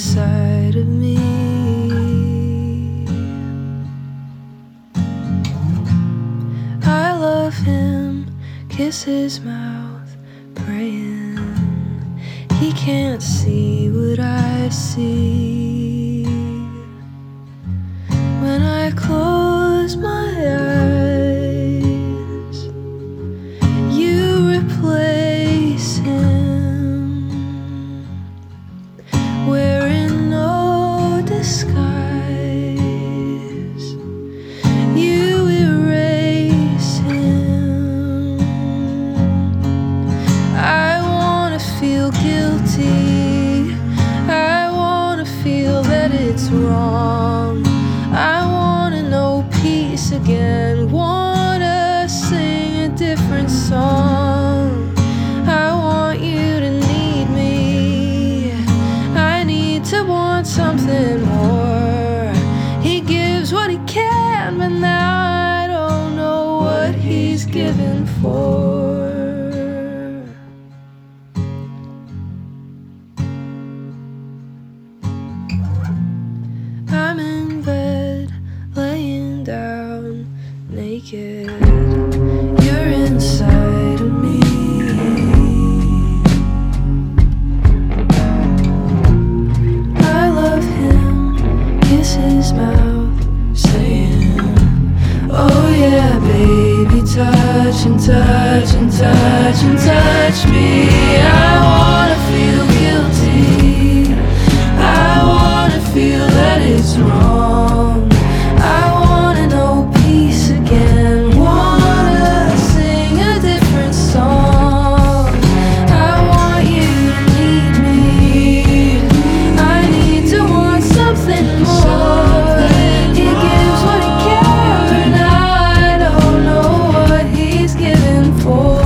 inside of me. I love him, kiss his mouth, praying he can't see what I see. When I close my eyes, you replace him, wearing no disguise. You erase him. I wanna feel guilty, I wanna feel that it's wrong. I wanna know peace again, wanna sing a different song. I want you to need me, I need to want something more. He gives what he can, but now I don't know what he's given for. I'm in bed, laying down, naked. You're inside of me. I love him, kiss his mouth, saying, oh yeah, baby, touch and touch and touch and touch me. I wanna feel guilty, I wanna feel that it's wrong. I wanna know peace again, wanna sing a different song. I want you to need me, I need to want something more. He gives what he can, but now I don't know what he's given for.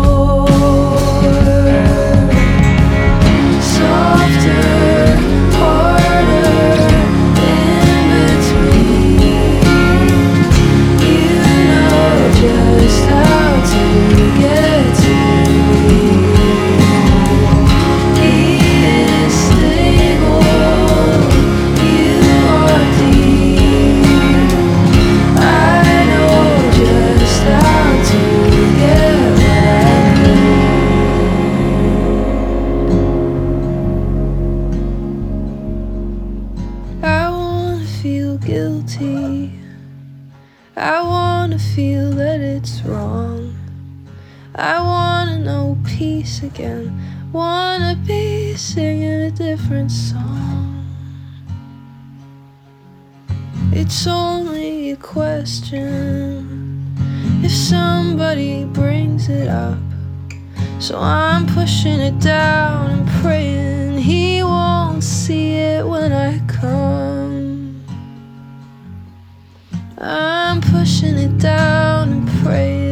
Softer, harder, in between. You know just how to get to me. He is stable, you are deep. I know just how to get what I need. I wanna feel guilty, I wanna feel that it's wrong. I wanna know peace again, wanna be singing a different song. It's only a question if somebody brings it up. So I'm pushing it down and praying he won't see it when I come. I'm pushing it down and praying